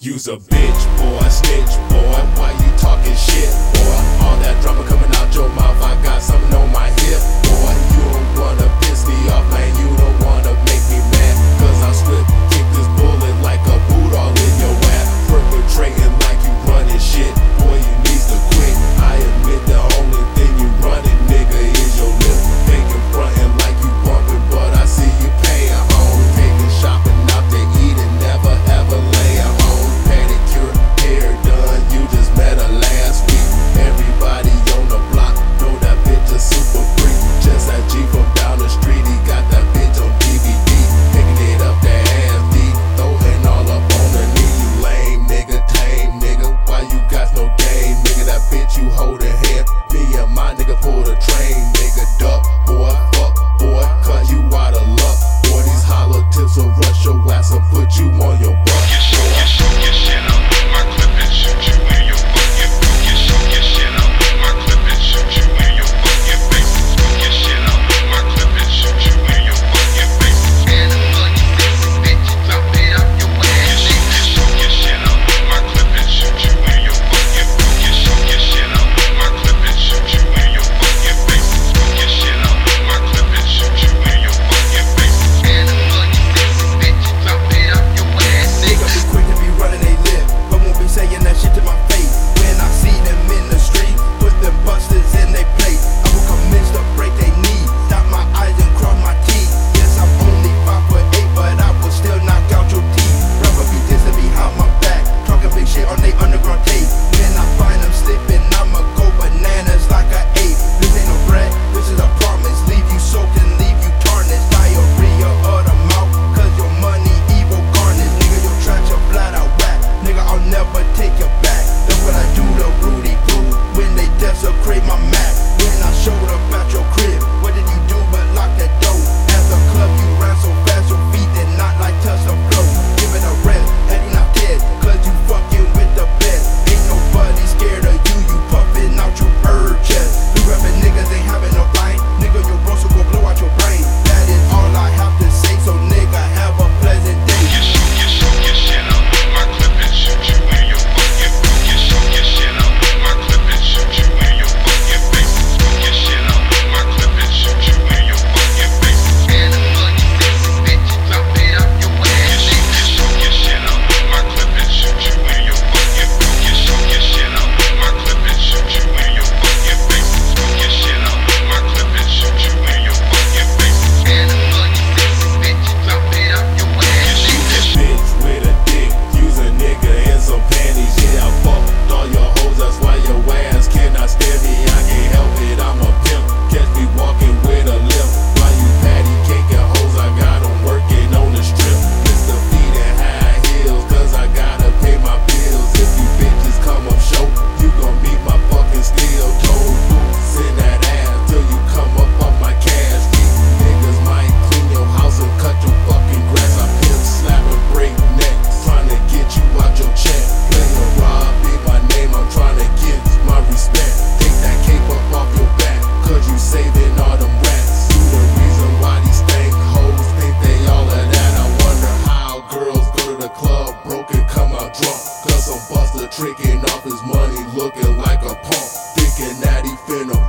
You's a bitch, boy, snitch, boy. Why you talking shit, boy? All that drama coming out your mouth, I got something on my hip, boy. You don't wanna piss me off, man. You don't wanna make me mad, cause I'll slip, kick this bullet like a boot all in your ass. Perpetrating like you running shit, boy, you need to quit. I admit the only thing you running, nigga, is your lip. Faking frontin' like you bumping, but I see you paying home. Taking shopping out to eat and never ever laying home. Pedicure, hair done, you just met her last week. Everybody on the block know that bitch a super freak. Just that G from down the street, he got that bitch on DVD. Picking it up that ass deep, throwing all up on her knee. You lame nigga, tame nigga, why you got no game, nigga? That bitch you hold a hand, me and my nigga pull the train, nigga. Duck, boy, fuck, boy, cause you out of luck. Boy, these hollow tips will rush your ass and put you on your butt. Get shit out with my clip and shoot you in your fucking face. Get shit out with my clip and shoot you in your fucking face. Get shit out with my clip and shoot you in your fucking face. And the money sexy bitch, drop it out your ass. Get shit out with my clip and shoot you in your fucking face. Get shit out with my clip and shoot you in your fucking face. Get shit out with my clip and shoot you in your fucking face. And the money sexy bitch, drop it out your ass. Nigga be quick to be running they lip, but won't be saying that shit to my face. When I see them in the street, put them busters in they place. I will commence to break they knee, dot my eyes and cross my teeth. Yes, I'm only 5'8", but I will still knock out your teeth. Rapper be dissing behind my back, talking big shit on they underground tape. When I find them slipping, I'ma go bananas like an ape. This ain't no bread, this is a promise. Leave you soaked and leave you tarnished. Diarrhea of the mouth, cause your money evil garnish. Nigga, your trash a flat out whack. Nigga, I'll never take you back. That's what I do to Rudy Poo when they desecrate my Mac. When I showed up at your crib, what did you do but lock that door? At the club, you ran so fast, your feet did not like touch the floor. Give it a rest, heading out dead, cause you fucking with the best. Ain't nobody scared of you, you puffing out your bird chest. You rapping niggas ain't having no line, nigga, your bro so go blow out your brain. That is all I have to say, so nigga, have a pleasant day. Get shit out with my clip and shoot you in your fucking face. Get shit out with my clip and shoot you in your fucking face. Get shit out with my clip and shoot you in your fucking face. And the money sexy bitch, drop it out your ass. Get shit out with my clip and shoot you in your fucking face. Get shit out with my clip and shoot you in your fucking face. Get shit out with my clip and shoot you in your fucking face. And the money sexy bitch, drop it out your ass. Bitch with a dick, use a nigga in some panties. Yeah, I fucked all your hoes, that's why your ass cannot stand me. I can't help it, I'm a pimp. Catch me walking with a limp. While you patty caking hoes, I got 'em working on the strip. Mr. Feet and high heels, cause I gotta pay my bills. If you bitches come up short, you gon' beat my fucking steel toe boots in that ass till you come up off my cash. These niggas might clean your house and cut your fucking grass. I pimp, slap and break necks, tryna get you out your check. Player Rob, be my name, I'm tryna get my respect. Take that cape up off your back, cause you saving all them rats. You the reason why these stank hoes think they all of that. I wonder how girls go to the club broke and come out drunk, cause some buster tricking off his money looking like a punk, thinking that he finna